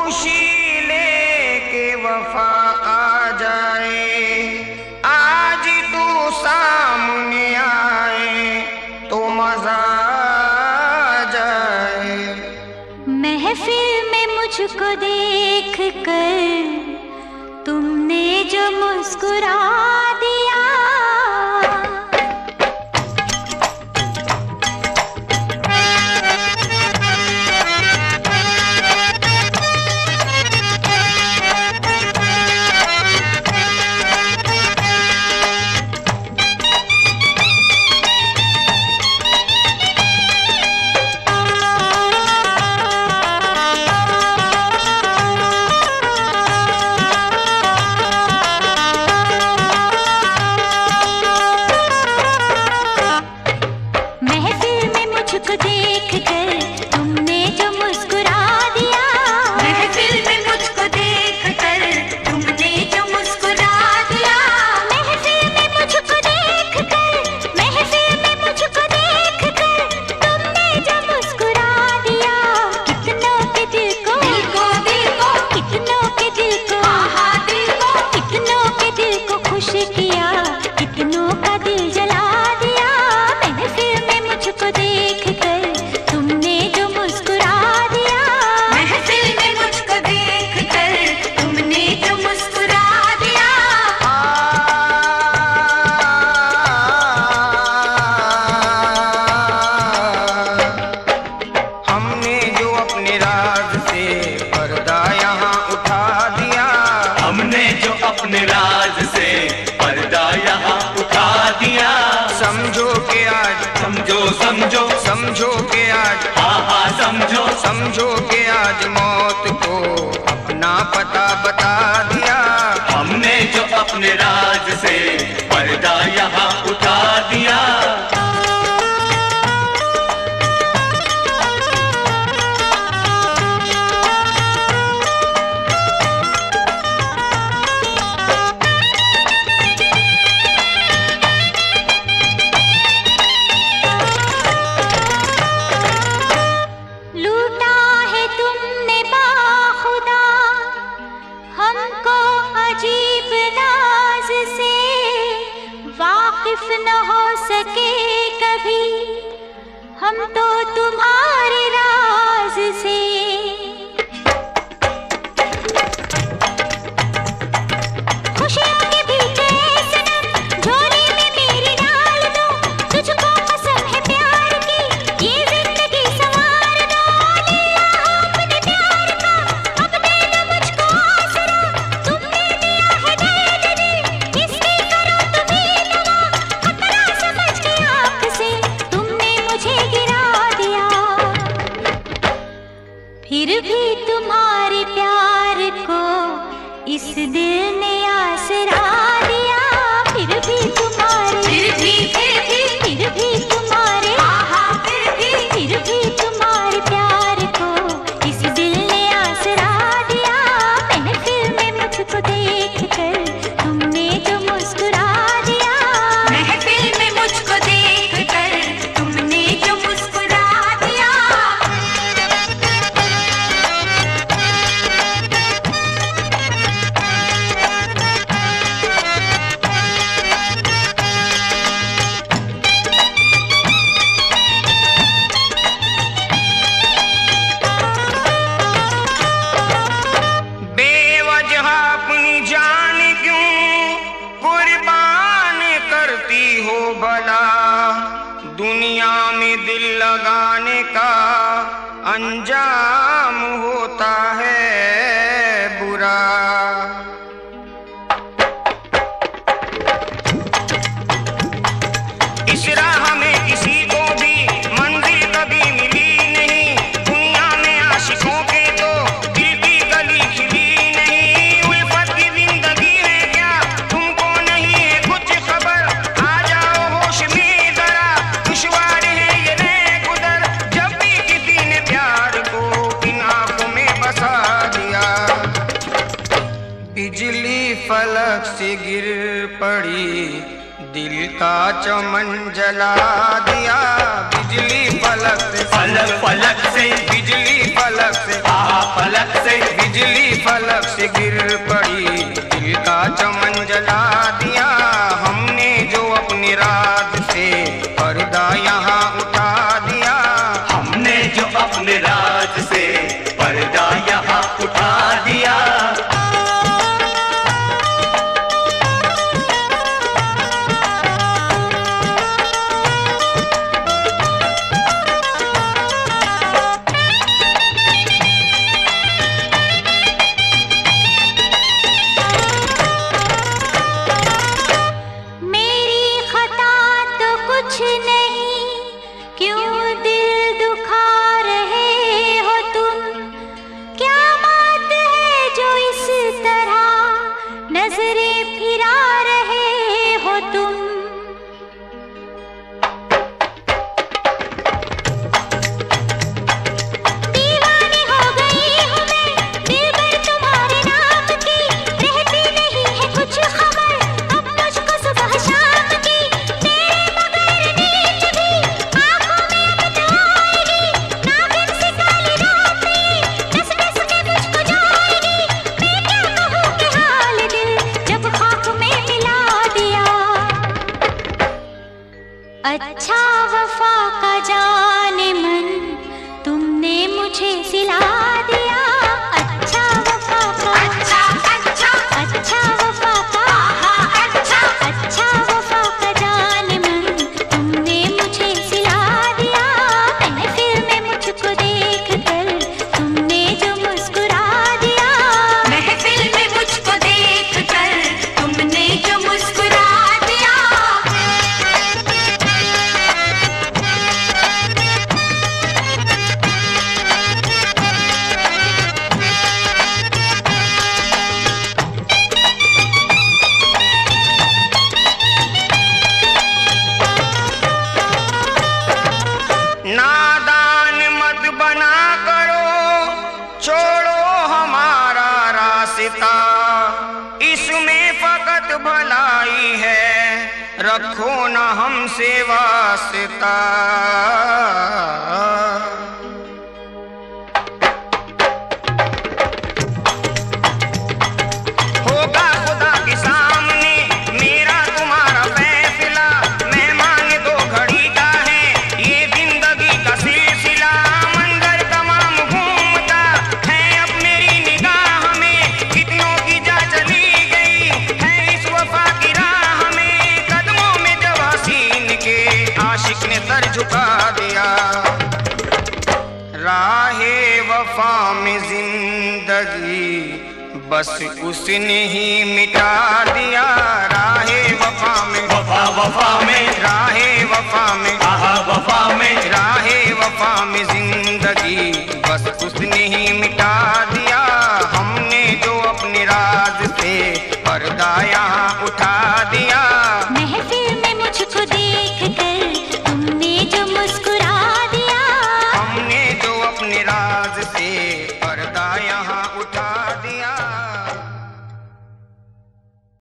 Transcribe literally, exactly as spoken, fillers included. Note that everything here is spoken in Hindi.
खुशी लेके वफा आ जाए, आज तू सामने आए तो मजा आ जाए। महफिल में मुझको देख कर तुमने जो मुस्कुरा दिया, समझो समझो के आज, हाँ हाँ समझो समझो के आज मौत को अपना पता बता दिया। हमने जो अपने राज से पर्दा यहाँ उठा दिया। न हो सके कभी हम तो तुम्हारे राज से, खुशियों के पीछे सनम झोली में मेरी डाल दो, तुझको कसम है प्यार की ये जिंदगी संवार दो। लिया अपने प्यार का अब दे दो मुझको आसरा, तुमने दिया है दर्द दिल इसकी करो तुम्हें दवा, खतरा समझ के आंख से तुमने मुझे गिरा दिया। फिर भी तुम्हारे प्यार को इस दिल ने आसरा दिया, फिर भी तुम्हारे फिर भी फिर भी फिर भी तुम्हारे आहा फिर भी फिर भी तुम्हारे प्यार को इस दिल ने आसरा दिया। महफिल में मुझको देख कर तुमने जो मुस्कुरा दिया, महफिल में मुझको देख कर तुमने जो मुस्कुरा दिया। बेवजह अपनी जान क्यों कुर्बान करती हो भला, दुनिया में दिल लगाने का अंजाम होता है बुरा। इस राह में किसी को भी मंजिल कभी मिली नहीं, दुनिया में आशिकों के तो दिल की गली खिली नहीं। उल्फत की जिंदगी है क्या तुमको नहीं है कुछ खबर, आ जाओ होश में जरा दुश्वार है ये नए गुजर। जब भी किसी ने प्यार को इन आंखों में बसा दिया, बिजली फलक से गिर पड़ी दिल का चमन जला दिया। बिजली फलक से फलक फलक से बिजली फलक से आहा फलक से बिजली फलक से गिर पड़ी, दिल का चमन जला दिया हमने जो अपनी रात से पर्दा यहाँ उठा दिया। हमने जो अपने राज से पर्दा यहाँ उठा दिया। अच्छा वफा का जाने मन तुमने मुझे सिला दिया। अच्छा वफा का अच्छा अच्छा अच्छा वफा का अच्छा अच्छा वफा का जाने मन तुमने मुझे सिला दिया। महफिल में मुझको देख कर तुमने जो मुस्कुरा दिया। महफिल में मुझको देख कर तुमने जो मुस्कुरा दिया। नादान मत बना करो, छोड़ो हमारा रास्ता, इसमें फकत भलाई है, रखो न हमसे वास्ता। होगा खुदा के सामने मेरा तुम्हारा फैसला, मेहमान दो घड़ी का है ये जिंदगी का सिलसिला। मंजर तमाम घूमता है अब मेरी निगाह में, कितनों की जा चली गई है इस वफा की राह में। कदमों में जब हसीन के आशिक ने सर झुका दिया, राहे वफा में जिंदगी बस उसने ही मिटा दिया। राहे वफा में वफा वफा में राहे वफा में आहा वफा में राहे वफा में जिंदगी बस उसने ही मिटा